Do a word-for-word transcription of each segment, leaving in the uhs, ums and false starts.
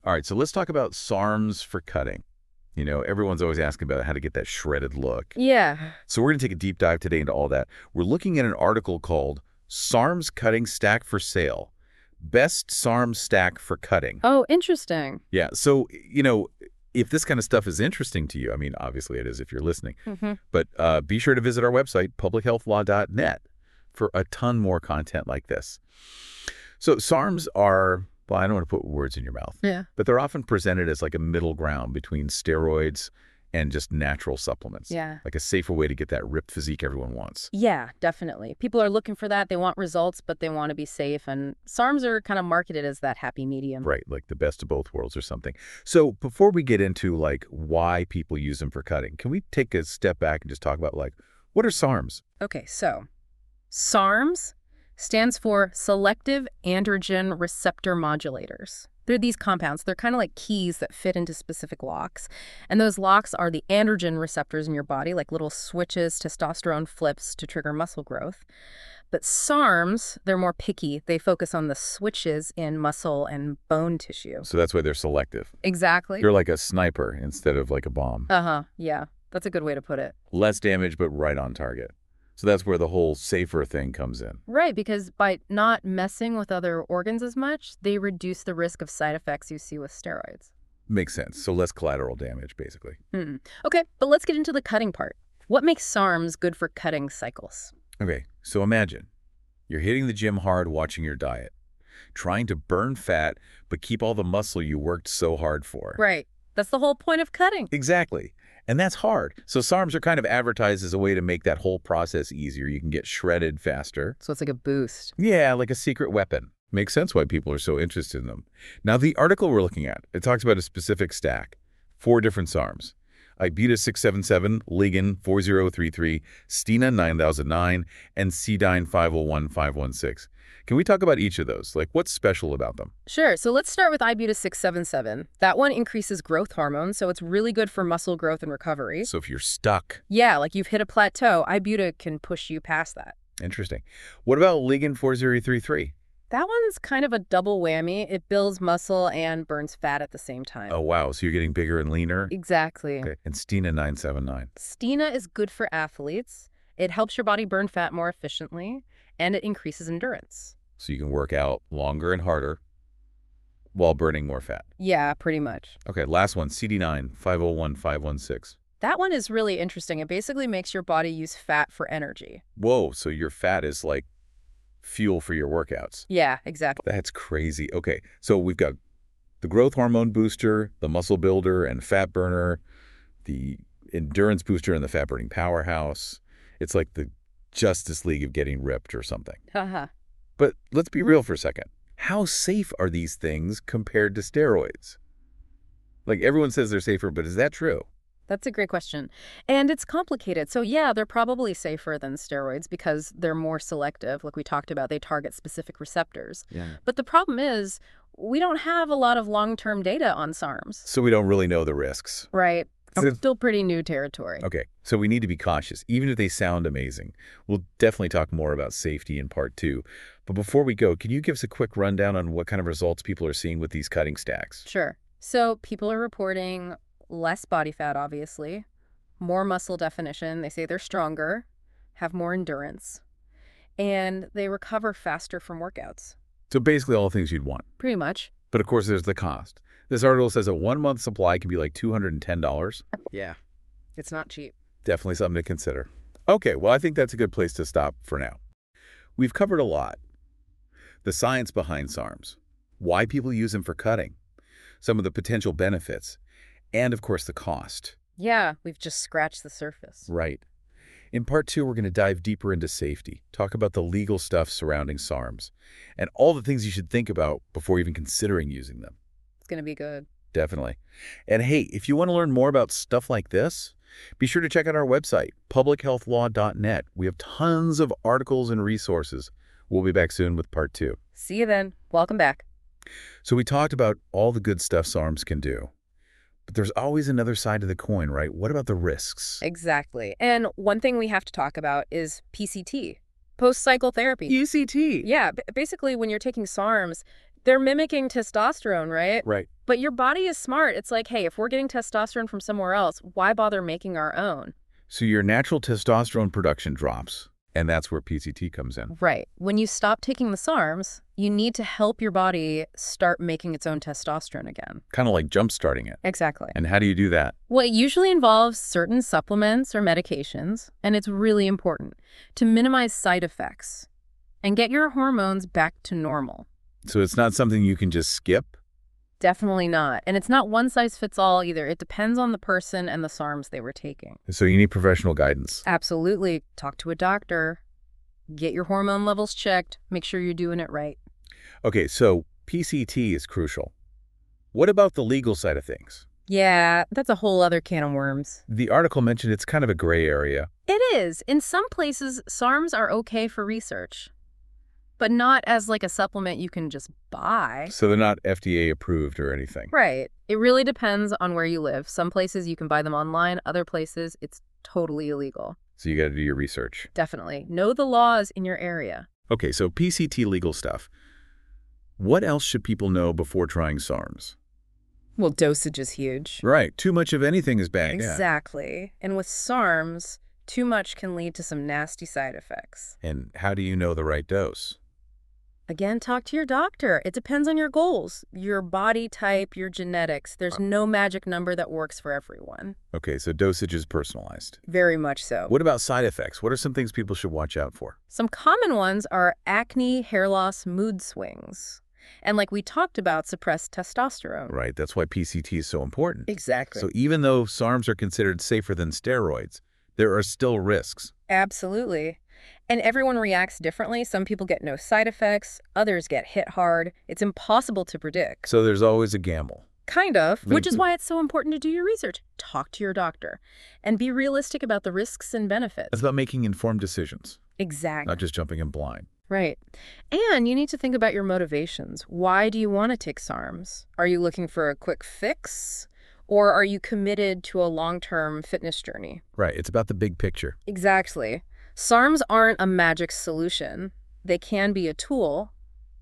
All right, so let's talk about SARMs for cutting. You know, everyone's always asking about how to get that shredded look. Yeah. So we're going to take a deep dive today into all that. We're looking at an article called SARMs Cutting Stack for Sale. Best SARM Stack for Cutting. Oh, interesting. Yeah, so, you know, if this kind of stuff is interesting to you, I mean, obviously it is if you're listening, Mm-hmm. but uh, be sure to visit our website, public health law dot net, for a ton more content like this. So SARMs are, well, I don't want to put words in your mouth, Yeah. but they're often presented as like a middle ground between steroids and just natural supplements. Yeah. Like a safer way to get that ripped physique everyone wants. Yeah, definitely. People are looking for that. They want results, but they want to be safe. And SARMs are kind of marketed as that happy medium. Right, like the best of both worlds or something. So before we get into like why people use them for cutting, can we take a step back and just talk about like, what are SARMs? Okay, so SARMs stands for Selective Androgen Receptor Modulators. They're these compounds. They're kind of like keys that fit into specific locks. And those locks are the androgen receptors in your body, like little switches, testosterone flips to trigger muscle growth. But SARMs, they're more picky. They focus on the switches in muscle and bone tissue. So that's why they're selective. Exactly. You're like a sniper instead of like a bomb. Uh-huh, yeah. That's a good way to put it. Less damage, but right on target. So that's where the whole safer thing comes in. Right, because by not messing with other organs as much, they reduce the risk of side effects you see with steroids. Makes sense. So less collateral damage, basically. Mm. Okay, but let's get into the cutting part. What makes SARMs good for cutting cycles? Okay, so imagine you're hitting the gym hard watching your diet, trying to burn fat, but keep all the muscle you worked so hard for. Right. That's the whole point of cutting. Exactly. And that's hard. So SARMs are kind of advertised as a way to make that whole process easier. You can get shredded faster. So it's like a boost. Yeah, like a secret weapon. Makes sense why people are so interested in them. Now, the article we're looking at, it talks about a specific stack. Four different SARMs. Ibeta six seven seven, Ligin four zero three three, Stina nine thousand nine, and Cdine five oh one five one six. Can we talk about each of those? Like, what's special about them? Sure. So let's start with Ibeta six seven seven. That one increases growth hormone, so it's really good for muscle growth and recovery. So if you're stuck. Yeah, like you've hit a plateau, Ibeta can push you past that. Interesting. What about Ligin four zero three three? That one's kind of a double whammy. It builds muscle and burns fat at the same time. Oh, wow. So you're getting bigger and leaner? Exactly. Okay. And Stina nine seven nine. Stina is good for athletes. It helps your body burn fat more efficiently, and it increases endurance. So you can work out longer and harder while burning more fat. Yeah, pretty much. Okay, last one, C D nine five oh one five one six. That one is really interesting. It basically makes your body use fat for energy. Whoa, so your fat is like fuel for your workouts. Yeah, exactly. That's crazy. Okay, so we've got the growth hormone booster, the muscle builder and fat burner, the endurance booster and the fat burning powerhouse. It's like the Justice League of getting ripped or something. Haha. But let's be real for a second. How safe are these things compared to steroids? Like, everyone says they're safer, but is that true? That's a great question. And it's complicated. So yeah, they're probably safer than steroids because they're more selective. Like we talked about, they target specific receptors. Yeah. But the problem is we don't have a lot of long-term data on SARMs. So we don't really know the risks. Right. So- It's still pretty new territory. Okay, so we need to be cautious, even if they sound amazing. We'll definitely talk more about safety in part two. But before we go, can you give us a quick rundown on what kind of results people are seeing with these cutting stacks? Sure. So people are reporting less body fat, obviously, more muscle definition. They say they're stronger, have more endurance, and they recover faster from workouts. So basically all the things you'd want. Pretty much. But of course, there's the cost. This article says a one-month supply can be like two hundred ten dollars. Yeah. It's not cheap. Definitely something to consider. Okay, well, I think that's a good place to stop for now. We've covered a lot. The science behind SARMs, why people use them for cutting, some of the potential benefits, and of course the cost. Yeah, we've just scratched the surface. Right. In part two, we're going to dive deeper into safety, talk about the legal stuff surrounding SARMs, and all the things you should think about before even considering using them. It's going to be good. Definitely. And hey, if you want to learn more about stuff like this, be sure to check out our website, public health law dot net. We have tons of articles and resources. We'll be back soon with part two. See you then. Welcome back. So we talked about all the good stuff SARMs can do. But there's always another side of the coin, right? What about the risks? Exactly. And one thing we have to talk about is P C T, post-cycle therapy. U C T. Yeah, b- basically when you're taking SARMs, They're mimicking testosterone, right? Right. But your body is smart. It's like, hey, if we're getting testosterone from somewhere else, why bother making our own? So your natural testosterone production drops, and that's where P C T comes in. Right. When you stop taking the SARMs, you need to help your body start making its own testosterone again. Kind of like jump-starting it. Exactly. And how do you do that? Well, it usually involves certain supplements or medications, and it's really important to minimize side effects and get your hormones back to normal. So it's not something you can just skip? Definitely not. And it's not one size fits all either. It depends on the person and the SARMs they were taking. So you need professional guidance. Absolutely. Talk to a doctor. Get your hormone levels checked. Make sure you're doing it right. Okay, so P C T is crucial. What about the legal side of things? Yeah, that's a whole other can of worms. The article mentioned it's kind of a gray area. It is. In some places, SARMs are okay for research, but not as like a supplement you can just buy. So they're not F D A approved or anything. Right. It really depends on where you live. Some places you can buy them online. Other places, it's totally illegal. So you got to do your research. Definitely. Know the laws in your area. Okay, so P C T legal stuff. What else should people know before trying SARMs? Well, dosage is huge. Right. Too much of anything is bad. Yeah. Exactly. And with SARMs, too much can lead to some nasty side effects. And how do you know the right dose? Again, talk to your doctor. It depends on your goals, your body type, your genetics. There's no magic number that works for everyone. Okay, so dosage is personalized. Very much so. What about side effects? What are some things people should watch out for? Some common ones are acne, hair loss, mood swings. And like we talked about, suppressed testosterone. Right, that's why P C T is so important. Exactly. So even though SARMs are considered safer than steroids, there are still risks. Absolutely. And everyone reacts differently. Some people get no side effects. Others get hit hard. It's impossible to predict. So there's always a gamble. Kind of, which is Mm. why it's so important to do your research. Talk to your doctor and be realistic about the risks and benefits. It's about making informed decisions, Exactly. not just jumping in blind. Right. And you need to think about your motivations. Why do you want to take SARMs? Are you looking for a quick fix? Or are you committed to a long-term fitness journey? Right, it's about the big picture. Exactly. SARMs aren't a magic solution. They can be a tool,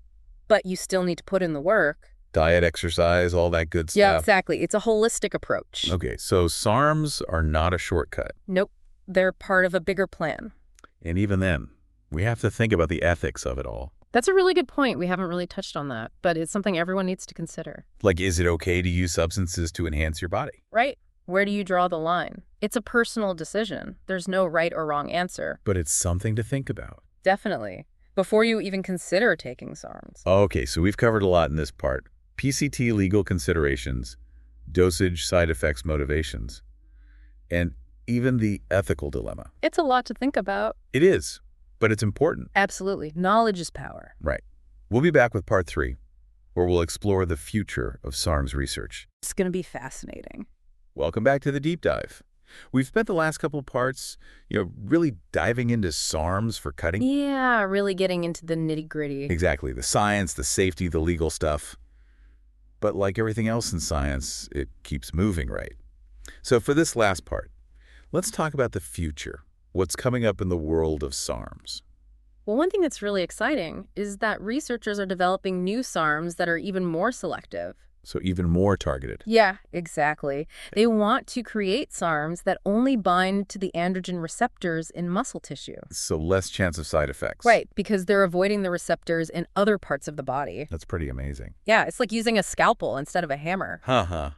but you still need to put in the work. Diet, exercise, all that good Yeah, stuff. exactly. It's a holistic approach. Okay, so SARMs are not a shortcut. Nope. They're part of a bigger plan. And even then, we have to think about the ethics of it all. That's a really good point. We haven't really touched on that, but it's something everyone needs to consider. Like, is it okay to use substances to enhance your body? Right? Where do you draw the line? It's a personal decision. There's no right or wrong answer. But it's something to think about. Definitely. Before you even consider taking SARMs. Okay, so we've covered a lot in this part. P C T legal considerations, dosage, side effects, motivations, and even the ethical dilemma. It's a lot to think about. It is, but it's important. Absolutely. Knowledge is power. Right. We'll be back with part three, where we'll explore the future of SARMs research. It's going to be fascinating. Welcome back to the deep dive. We've spent the last couple of parts, you know, really diving into SARMs for cutting. Yeah, really getting into the nitty-gritty. Exactly. The science, the safety, the legal stuff. But like everything else in science, it keeps moving, right? So for this last part, let's talk about the future. What's coming up in the world of SARMs? Well, one thing that's really exciting is that researchers are developing new SARMs that are even more selective. So even more targeted. Yeah, exactly. They want to create SARMs that only bind to the androgen receptors in muscle tissue. So less chance of side effects. Right, because they're avoiding the receptors in other parts of the body. That's pretty amazing. Yeah, it's like using a scalpel instead of a hammer. Haha.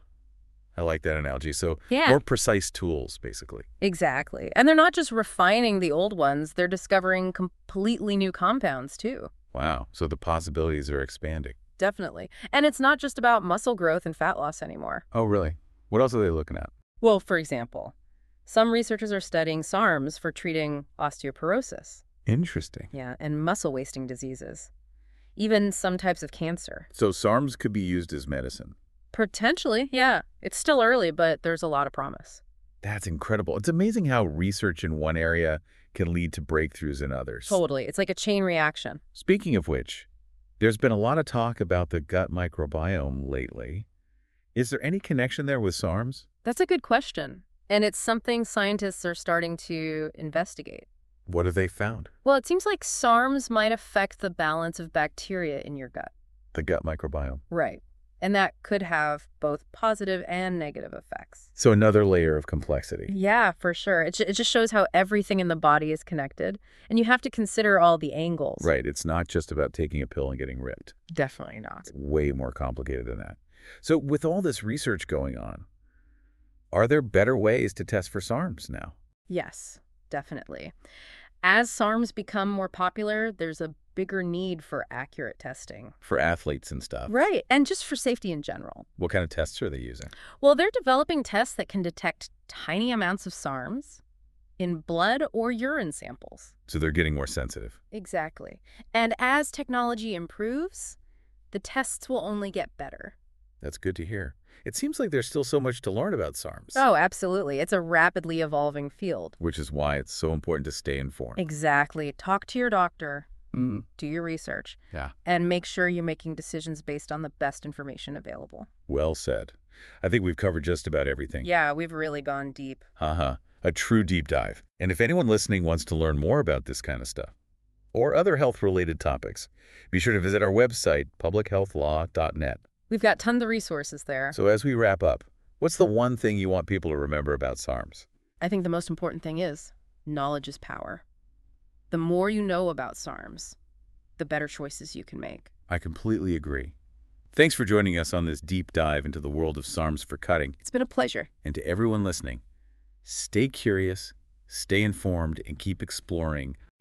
I like that analogy. So Yeah. more precise tools, basically. Exactly. And they're not just refining the old ones, they're discovering completely new compounds too. Wow. So the possibilities are expanding. Definitely. And it's not just about muscle growth and fat loss anymore. Oh, really? What else are they looking at? Well, for example, some researchers are studying SARMs for treating osteoporosis. Interesting. Yeah, and muscle wasting diseases. Even some types of cancer. So SARMs could be used as medicine. Potentially, yeah. It's still early, but there's a lot of promise. That's incredible. It's amazing how research in one area can lead to breakthroughs in others. Totally. It's like a chain reaction. Speaking of which, there's been a lot of talk about the gut microbiome lately. Is there any connection there with SARMs? That's a good question. And it's something scientists are starting to investigate. What have they found? Well, it seems like SARMs might affect the balance of bacteria in your gut. The gut microbiome. Right. And that could have both positive and negative effects. So another layer of complexity. Yeah, for sure. It, ju- it just shows how everything in the body is connected. And you have to consider all the angles. Right. It's not just about taking a pill and getting ripped. Definitely not. It's way more complicated than that. So with all this research going on, are there better ways to test for SARMs now? Yes, definitely. As SARMs become more popular, there's a bigger need for accurate testing. For athletes and stuff. Right, and just for safety in general. What kind of tests are they using? Well, they're developing tests that can detect tiny amounts of SARMs in blood or urine samples. So they're getting more sensitive. Exactly. And as technology improves, the tests will only get better. That's good to hear. It seems like there's still so much to learn about SARMs. Oh, absolutely. It's a rapidly evolving field. Which is why it's so important to stay informed. Exactly. Talk to your doctor. Mm. Do your research. Yeah. And make sure you're making decisions based on the best information available. Well said. I think we've covered just about everything. Yeah, we've really gone deep. Haha. A true deep dive. And if anyone listening wants to learn more about this kind of stuff, or other health-related topics, be sure to visit our website, public health law dot net. We've got tons of resources there. So as we wrap up, what's the one thing you want people to remember about SARMs? I think the most important thing is knowledge is power. The more you know about SARMs, the better choices you can make. I completely agree. Thanks for joining us on this deep dive into the world of SARMs for cutting. It's been a pleasure. And to everyone listening, stay curious, stay informed, and keep exploring